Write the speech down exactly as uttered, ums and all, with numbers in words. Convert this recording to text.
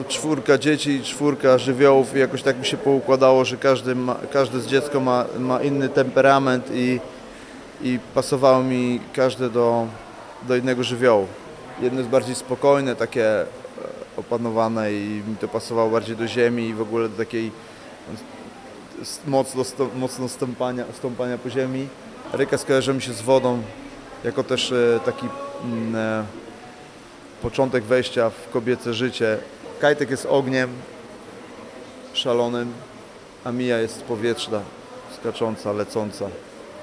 Czwórka dzieci, czwórka żywiołów i jakoś tak mi się poukładało, że każdy, ma, każde z dziecko ma, ma inny temperament i, i pasowało mi każde do, do innego żywiołu. Jedno jest bardziej spokojne, takie opanowane i mi to pasowało bardziej do ziemi i w ogóle do takiej mocno, mocno stąpania, stąpania po ziemi. Ryka skojarzy mi się z wodą, jako też taki mm, początek wejścia w kobiece życie. Kajtek jest ogniem szalonym, a Mija jest powietrzna, skacząca, lecąca.